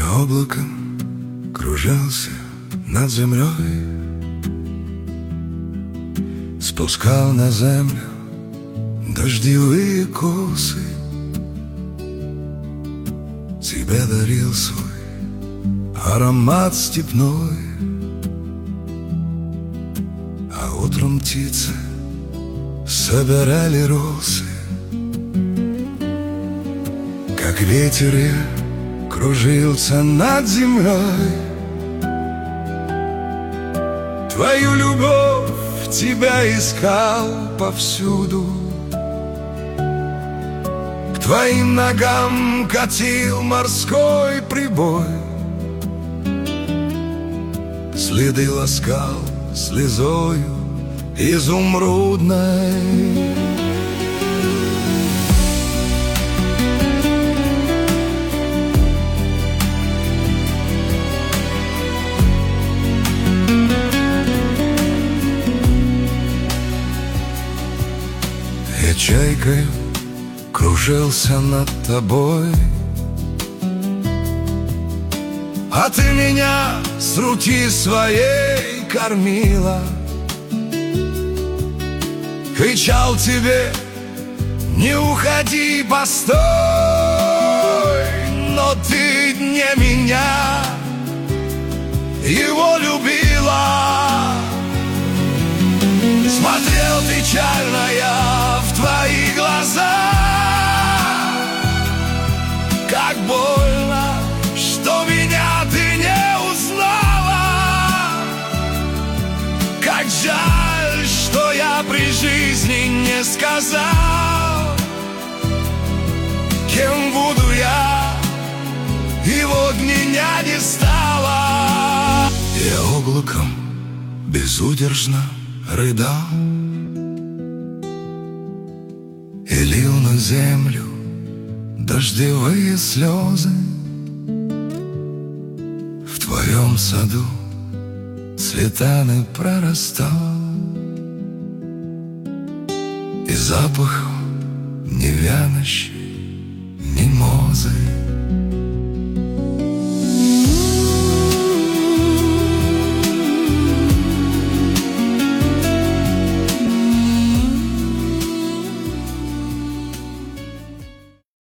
облаком кружился над землей, спускал на землю дождевые косы, тебе дарил свой аромат степной. А утром птицы собирали росы, как ветер я кружился над землей. Твою любовь, тебя искал повсюду, к твоим ногам катил морской прибой, следы ласкал слезою изумрудной. Я чайкой кружился над тобой, а ты меня с руки своей кормила. Кричал тебе: не уходи, постой, но ты не меня, его любила. Смотрел печально я в твои глаза, как больно, что меня ты не узнала, как жаль, что я при жизни не сказал, кем буду я, и вот меня не стало. Я облаком безудержно рыдал и лил на землю дождевые слезы. В твоем саду цветаны прорастал, и запахом не вянущей мимозы.